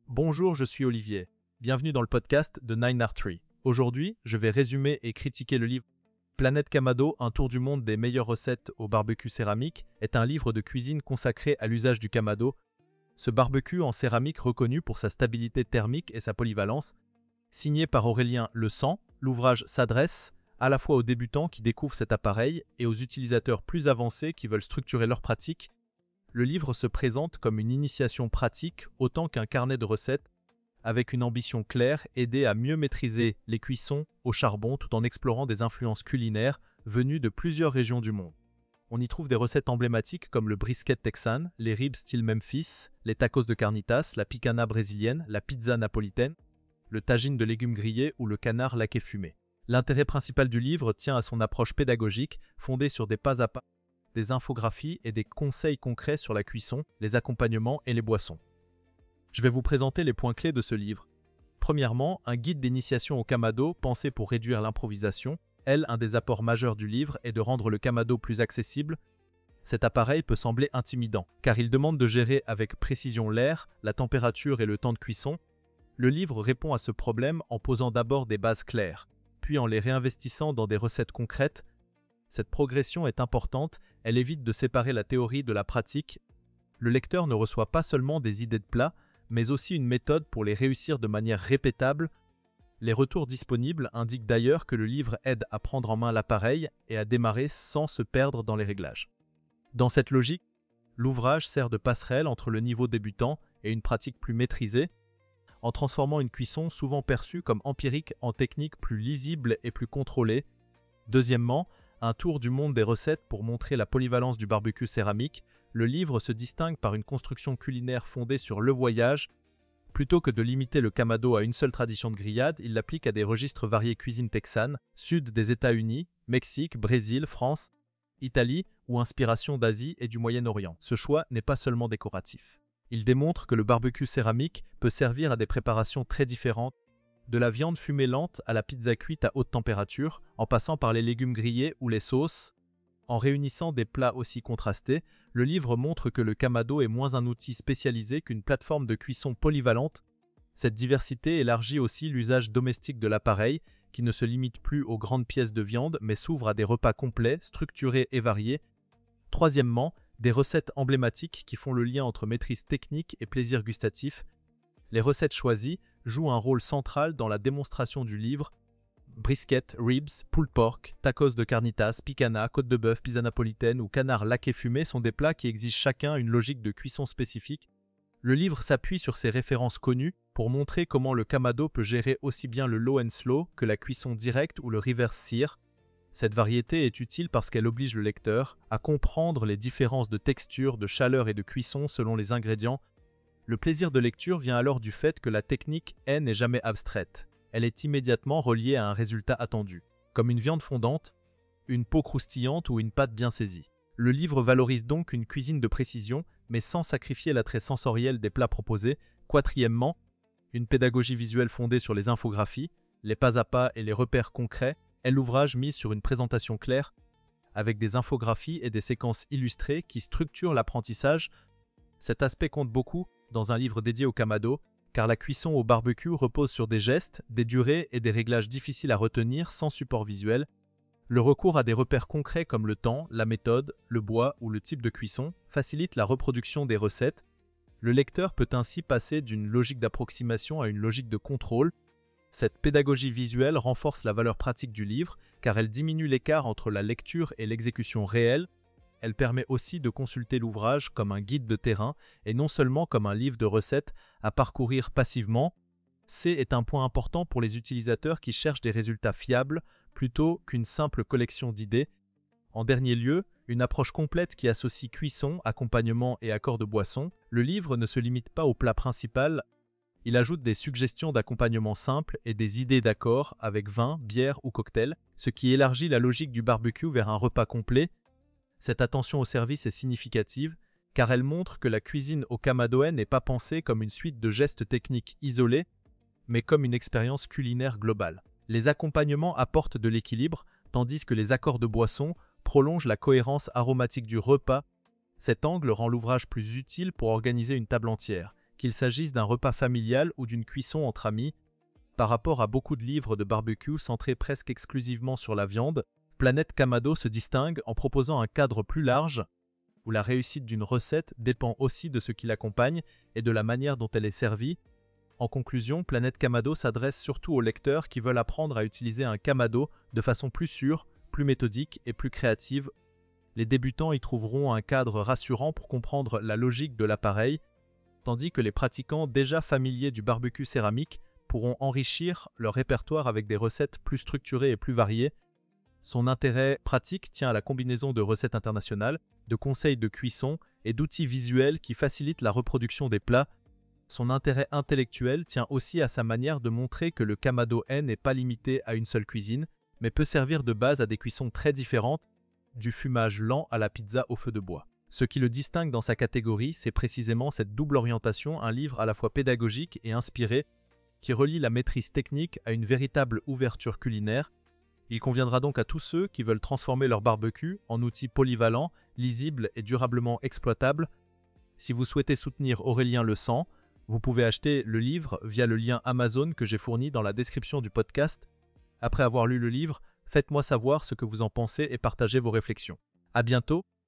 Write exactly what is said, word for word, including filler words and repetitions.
Bonjour, je suis Olivier. Bienvenue dans le podcast de Nine Art Tree. Aujourd'hui, je vais résumer et critiquer le livre Planète Kamado, un tour du monde des meilleures recettes au barbecue céramique est un livre de cuisine consacré à l'usage du kamado, ce barbecue en céramique reconnu pour sa stabilité thermique et sa polyvalence. Signé par Aurélien Le Sang, l'ouvrage s'adresse à la fois aux débutants qui découvrent cet appareil et aux utilisateurs plus avancés qui veulent structurer leur pratique. Le livre se présente comme une initiation pratique autant qu'un carnet de recettes, avec une ambition claire, aider à mieux maîtriser les cuissons au charbon tout en explorant des influences culinaires venues de plusieurs régions du monde. On y trouve des recettes emblématiques comme le brisket texan, les ribs style Memphis, les tacos de carnitas, la picana brésilienne, la pizza napolitaine, le tagine de légumes grillés ou le canard laqué fumé. L'intérêt principal du livre tient à son approche pédagogique, fondée sur des pas à pas, des infographies et des conseils concrets sur la cuisson, les accompagnements et les boissons. Je vais vous présenter les points clés de ce livre. Premièrement, un guide d'initiation au kamado pensé pour réduire l'improvisation. Elle, un des apports majeurs du livre est de rendre le kamado plus accessible. Cet appareil peut sembler intimidant, car il demande de gérer avec précision l'air, la température et le temps de cuisson. Le livre répond à ce problème en posant d'abord des bases claires, puis en les réinvestissant dans des recettes concrètes. Cette progression est importante, elle évite de séparer la théorie de la pratique. Le lecteur ne reçoit pas seulement des idées de plats, mais aussi une méthode pour les réussir de manière répétable. Les retours disponibles indiquent d'ailleurs que le livre aide à prendre en main l'appareil et à démarrer sans se perdre dans les réglages. Dans cette logique, l'ouvrage sert de passerelle entre le niveau débutant et une pratique plus maîtrisée, en transformant une cuisson souvent perçue comme empirique en technique plus lisible et plus contrôlée. Deuxièmement, un tour du monde des recettes pour montrer la polyvalence du barbecue céramique. Le livre se distingue par une construction culinaire fondée sur le voyage. Plutôt que de limiter le kamado à une seule tradition de grillade, il l'applique à des registres variés cuisine texane, sud des États-Unis, Mexique, Brésil, France, Italie ou inspiration d'Asie et du Moyen-Orient. Ce choix n'est pas seulement décoratif. Il démontre que le barbecue céramique peut servir à des préparations très différentes, de la viande fumée lente à la pizza cuite à haute température, en passant par les légumes grillés ou les sauces. En réunissant des plats aussi contrastés, le livre montre que le kamado est moins un outil spécialisé qu'une plateforme de cuisson polyvalente. Cette diversité élargit aussi l'usage domestique de l'appareil, qui ne se limite plus aux grandes pièces de viande, mais s'ouvre à des repas complets, structurés et variés. Troisièmement, des recettes emblématiques qui font le lien entre maîtrise technique et plaisir gustatif. Les recettes choisies jouent un rôle central dans la démonstration du livre. Brisket, ribs, pulled pork, tacos de carnitas, picana, côte de bœuf, pizza napolitaine ou canard laqué fumé sont des plats qui exigent chacun une logique de cuisson spécifique. Le livre s'appuie sur ces références connues pour montrer comment le kamado peut gérer aussi bien le low and slow que la cuisson directe ou le reverse sear. Cette variété est utile parce qu'elle oblige le lecteur à comprendre les différences de texture, de chaleur et de cuisson selon les ingrédients. Le plaisir de lecture vient alors du fait que la technique est n'est jamais abstraite. Elle est immédiatement reliée à un résultat attendu, comme une viande fondante, une peau croustillante ou une pâte bien saisie. Le livre valorise donc une cuisine de précision, mais sans sacrifier l'attrait sensoriel des plats proposés. Quatrièmement, une pédagogie visuelle fondée sur les infographies, les pas à pas et les repères concrets. Et l'ouvrage mise sur une présentation claire, avec des infographies et des séquences illustrées qui structurent l'apprentissage. Cet aspect compte beaucoup dans un livre dédié au kamado, car la cuisson au barbecue repose sur des gestes, des durées et des réglages difficiles à retenir sans support visuel. Le recours à des repères concrets comme le temps, la méthode, le bois ou le type de cuisson facilite la reproduction des recettes. Le lecteur peut ainsi passer d'une logique d'approximation à une logique de contrôle. Cette pédagogie visuelle renforce la valeur pratique du livre car elle diminue l'écart entre la lecture et l'exécution réelle. Elle permet aussi de consulter l'ouvrage comme un guide de terrain et non seulement comme un livre de recettes à parcourir passivement. C est un point important pour les utilisateurs qui cherchent des résultats fiables plutôt qu'une simple collection d'idées. En dernier lieu, une approche complète qui associe cuisson, accompagnement et accord de boisson. Le livre ne se limite pas au plat principal. Il ajoute des suggestions d'accompagnement simples et des idées d'accord avec vin, bière ou cocktail, ce qui élargit la logique du barbecue vers un repas complet. Cette attention au service est significative car elle montre que la cuisine au kamadoen n'est pas pensée comme une suite de gestes techniques isolés, mais comme une expérience culinaire globale. Les accompagnements apportent de l'équilibre, tandis que les accords de boisson prolongent la cohérence aromatique du repas. Cet angle rend l'ouvrage plus utile pour organiser une table entière, qu'il s'agisse d'un repas familial ou d'une cuisson entre amis. Par rapport à beaucoup de livres de barbecue centrés presque exclusivement sur la viande, Planète Kamado se distingue en proposant un cadre plus large où la réussite d'une recette dépend aussi de ce qui l'accompagne et de la manière dont elle est servie. En conclusion, Planète Kamado s'adresse surtout aux lecteurs qui veulent apprendre à utiliser un kamado de façon plus sûre, plus méthodique et plus créative. Les débutants y trouveront un cadre rassurant pour comprendre la logique de l'appareil, tandis que les pratiquants déjà familiers du barbecue céramique pourront enrichir leur répertoire avec des recettes plus structurées et plus variées. Son intérêt pratique tient à la combinaison de recettes internationales, de conseils de cuisson et d'outils visuels qui facilitent la reproduction des plats. Son intérêt intellectuel tient aussi à sa manière de montrer que le kamado N n'est pas limité à une seule cuisine, mais peut servir de base à des cuissons très différentes, du fumage lent à la pizza au feu de bois. Ce qui le distingue dans sa catégorie, c'est précisément cette double orientation, un livre à la fois pédagogique et inspiré, qui relie la maîtrise technique à une véritable ouverture culinaire. Il conviendra donc à tous ceux qui veulent transformer leur barbecue en outil polyvalent, lisible et durablement exploitable. Si vous souhaitez soutenir Aurélien Le Sang, vous pouvez acheter le livre via le lien Amazon que j'ai fourni dans la description du podcast. Après avoir lu le livre, faites-moi savoir ce que vous en pensez et partagez vos réflexions. À bientôt!